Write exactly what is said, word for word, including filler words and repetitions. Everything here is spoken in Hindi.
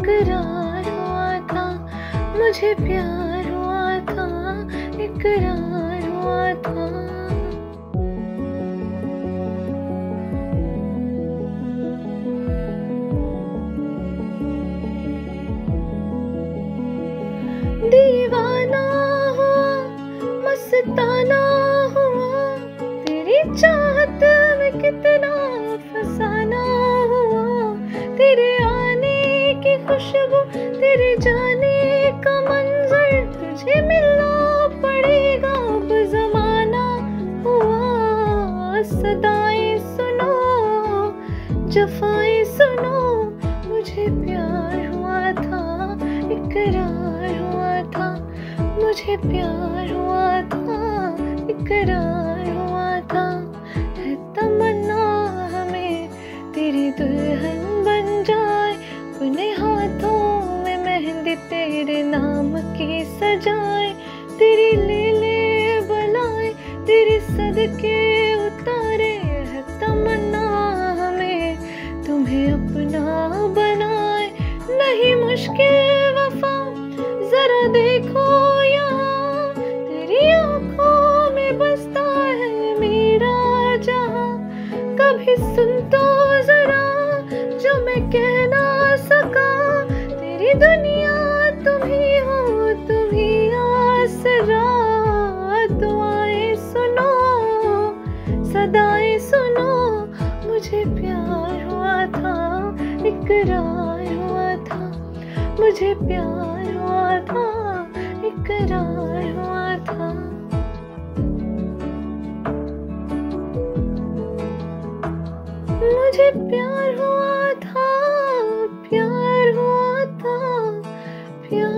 इकरार हुआ था, मुझे प्यार हुआ था, इकरार हुआ था। दीवाना हुआ, मस्ताना हुआ, तेरी चाहत में कितना फसाना हुआ। तेरे आने की खुशबू, तेरे जाने का मंजर, तुझे मिलना पड़ेगा अब ज़माना हुआ। सदाएं सुनो, जफ़ाएं सुनो, मुझे प्यार हुआ था, इकरार हुआ था, मुझे प्यार हुआ था, इकरार हुआ था। है तमन्ना हमें तेरी दुल्हन बन जाए, अपने हाथों में मेहंदी तेरे नाम की सजाए। तेरी ले ले बलाए, तेरे सदके उतारे। है तमन्ना हमें तुम्हें अपना बनाए। नहीं मुश्किल वफा, जरा देखो यहाँ, तेरी आँखों में बसता है मेरा जहाँ। कभी सुन तो जरा जो मैं कह ना सका, तेरी दुनिया तुम ही हो, तुम ही आसरा। दुआएं सुनो, सदाएं सुनो, मुझे प्यार हुआ था, इकरार हुआ था, मुझे प्यार हुआ था, इकरार हुआ था। मुझे प्यार हुआ था, प्यार हुआ था, प्यार